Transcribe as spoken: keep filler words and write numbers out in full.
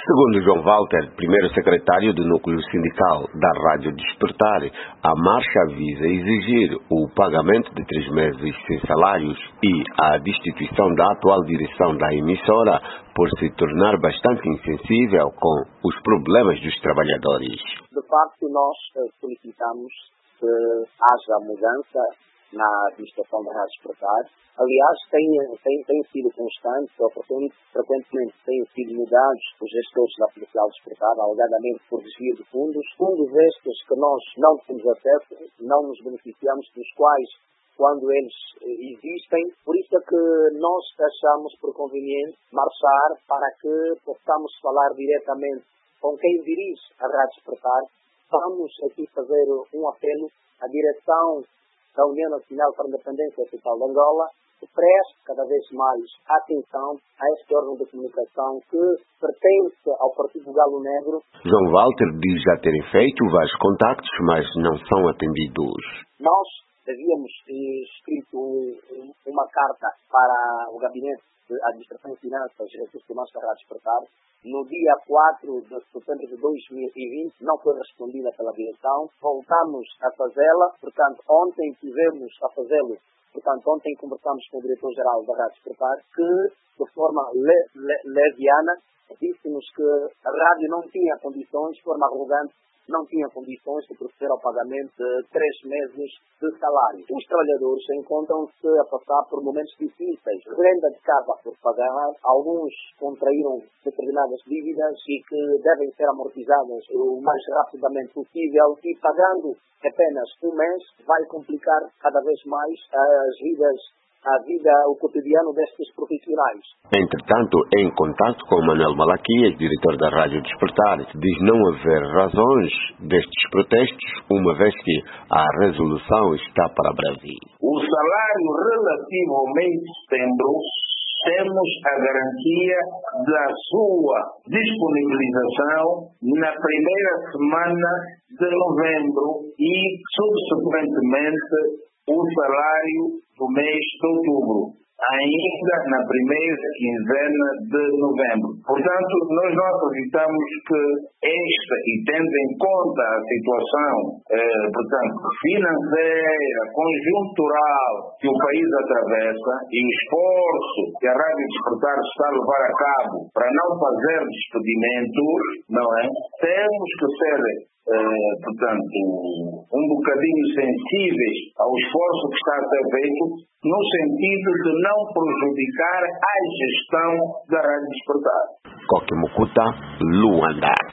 Segundo João Walter, primeiro secretário do núcleo sindical da Rádio Despertar, a marcha visa exigir o pagamento de três meses sem salários e a destituição da atual direção da emissora por se tornar bastante insensível com os problemas dos trabalhadores. De facto, nós solicitamos que haja mudança na administração da Rádio Despertar. Aliás, tem, tem, tem sido constante, frequentemente têm sido mudados os gestores da Policial Despertar, alegadamente por desvio de fundos. Fundos estes que nós não temos acesso, não nos beneficiamos, dos quais, quando eles existem, por isso é que nós achamos por conveniente marchar para que possamos falar diretamente com quem dirige a Rádio Despertar. Vamos aqui fazer um apelo à direção da União Nacional para a Independência Total de Angola, que preste cada vez mais atenção a este órgão de comunicação que pertence ao Partido Galo Negro. João Walter diz já terem feito vários contactos, mas não são atendidos. Nós havíamos escrito uma carta para o Gabinete de Administração e Finanças e Recursos Humanos da Rádio Despertar. No dia quatro de setembro de dois mil e vinte, não foi respondida pela direção. Voltamos a fazê-la, portanto, ontem tivemos a fazê-lo. Portanto, ontem conversamos com o diretor-geral da Rádio Despertar, que, de forma le, le, leviana, disse-nos que a rádio não tinha condições, de forma arrogante, não tinha condições de proceder ao pagamento de três meses de salário. Os trabalhadores encontram-se a passar por momentos difíceis, renda de casa por pagar, alguns contraíram determinadas dívidas e que devem ser amortizadas o mais rapidamente possível, e pagando apenas um mês vai complicar cada vez mais as vidas a vida, o cotidiano destes profissionais. Entretanto, em contato com Manuel Malaquias, diretor da Rádio Despertar, diz não haver razões destes protestos, uma vez que a resolução está para breve. O salário relativo ao mês de setembro, temos a garantia da sua disponibilização na primeira semana de novembro e, subsequentemente, o salário do mês de outubro, ainda na primeira quinzena de novembro. Portanto, nós não acreditamos que esta, e tendo em conta a situação eh, portanto, financeira, conjuntural que o país atravessa e o esforço que a Rádio Despertar está a levar a cabo para não fazer despedimentos, não é? Temos que ser Eh, portanto, um bocadinho sensíveis ao esforço que está a ser feito, no sentido de não prejudicar a gestão da Rádio Despertar. Coque Mucuta, Luanda.